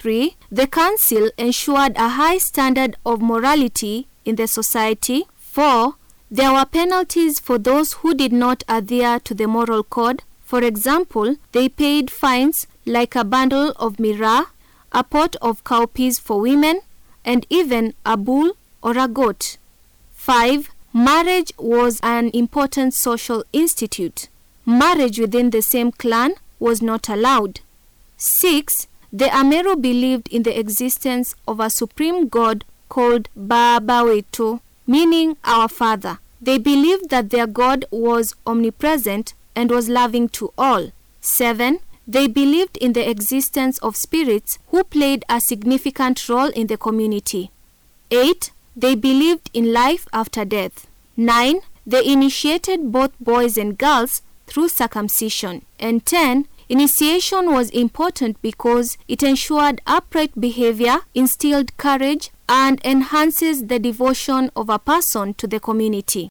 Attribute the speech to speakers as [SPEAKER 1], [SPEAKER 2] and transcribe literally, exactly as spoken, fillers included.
[SPEAKER 1] Three, the council ensured a high standard of morality in the society. Four, there were penalties for those who did not adhere to the moral code. For example, they paid fines like a bundle of myrrh, a pot of cowpeas for women, and even a bull or a goat. Five, marriage was an important social institute. Marriage within the same clan was not allowed. Six, the Ameru believed in the existence of a supreme god called Baba Wetu, meaning our father. They believed that their god was omnipresent and was loving to all. Seven, they believed in the existence of spirits who played a significant role in the community. Eight, they believed in life after death. Nine, they initiated both boys and girls through circumcision. And ten, initiation was important because it ensured upright behavior, instilled courage, and enhances the devotion of a person to the community.